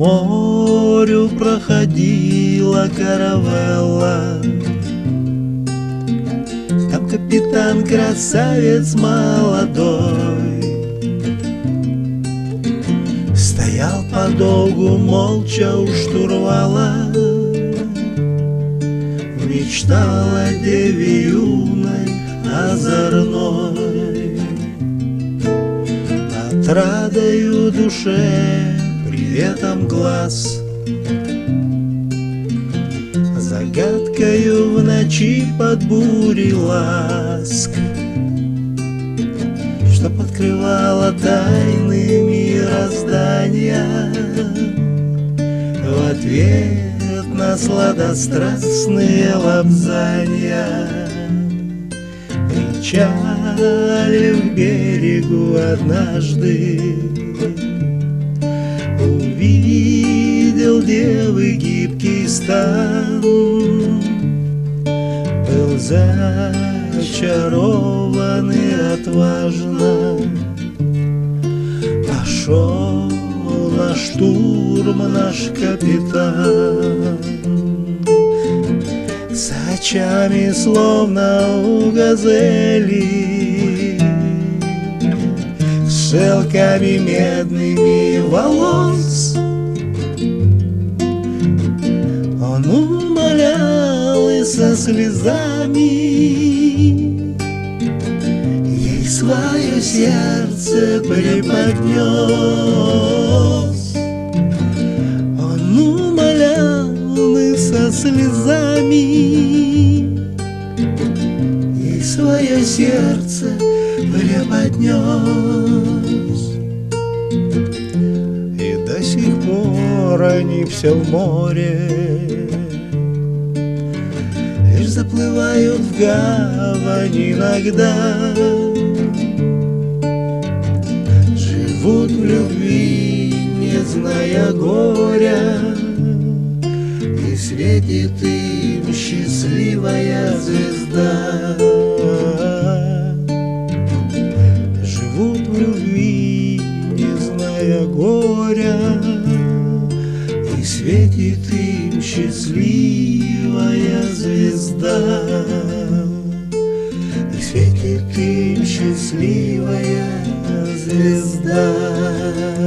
морю проходила каравелла. Там капитан красавец молодой стоял подолгу молча у штурвала, мечтал о деве юной озорной, отрадою душе, приветом глаз, загадкою в ночи под бурей ласк, что подкрывала тайны мироздания в ответ на сладострастные лапзания. Причалив к берегу однажды, увидел девы гибкий стан, был зачарован и отважно пошел на штурм наш капитан. С очами, словно у газели, с шелками медными волос, он умолял и со слезами ей свое сердце преподнес. Он умолял и со слезами ей свое сердце преподнес. И до сих пор они все в море, лишь заплывают в гавань иногда, живут в любви, не зная горя, и светит им счастливая звезда. Живут в любви, не зная горя, и светит им счастливая звезда. И светит им счастливая звезда.